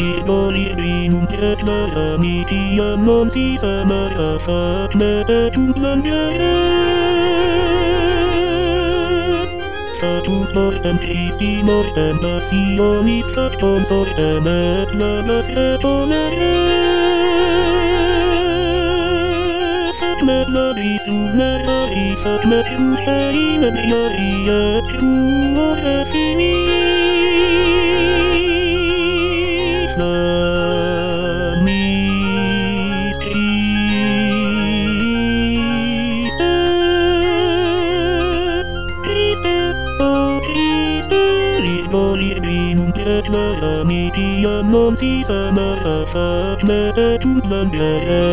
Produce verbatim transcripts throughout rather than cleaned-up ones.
Libolibin ketla mitian non si sama asat mete tulan jaya. Satu poin isti moin nasionis sakton soin et lalas etolaya. Sakmet lari sunaya i sakmet usai media iya chuo esini. Mitian non si sama asat mete tulan jaya.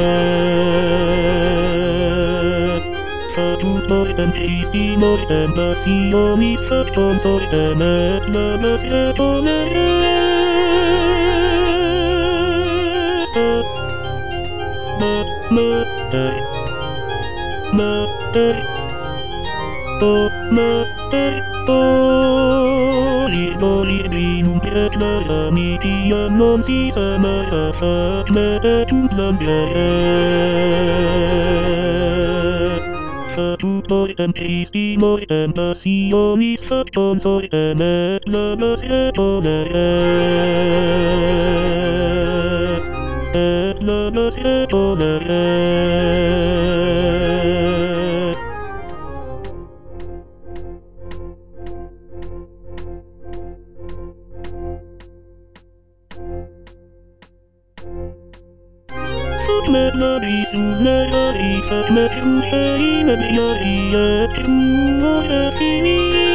Satu poin isti moin nasionis sakton soin et lalas etolaya. Mater Mater Oh Mater Oh Libolibin ketla mitian non si sama asat mete tulan jaya. Satu poin isti moin nasionis sakton soin et lalas etolaya. Et lalas etolaya. Sakmet lari sunaya i sakmet usai media iya chuo esini.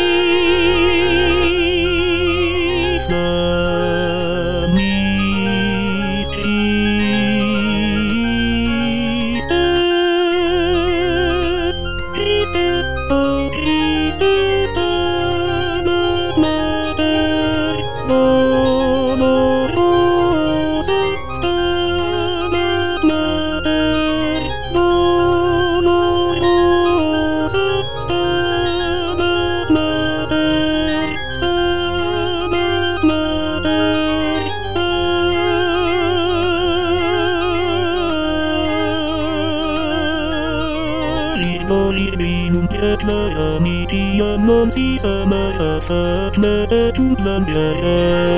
Libolibin ketla mitian non si sama asat mete tulan jaya.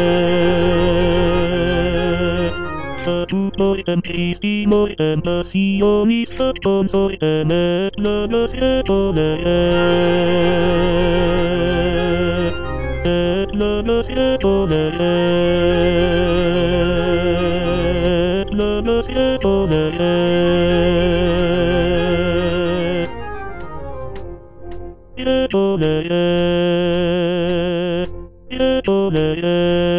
Satu poin isti moin nasionis sakton soin et lalas etolaya. Et lalas etolaya. Et lalas etolaya. Etolaya, etolaya.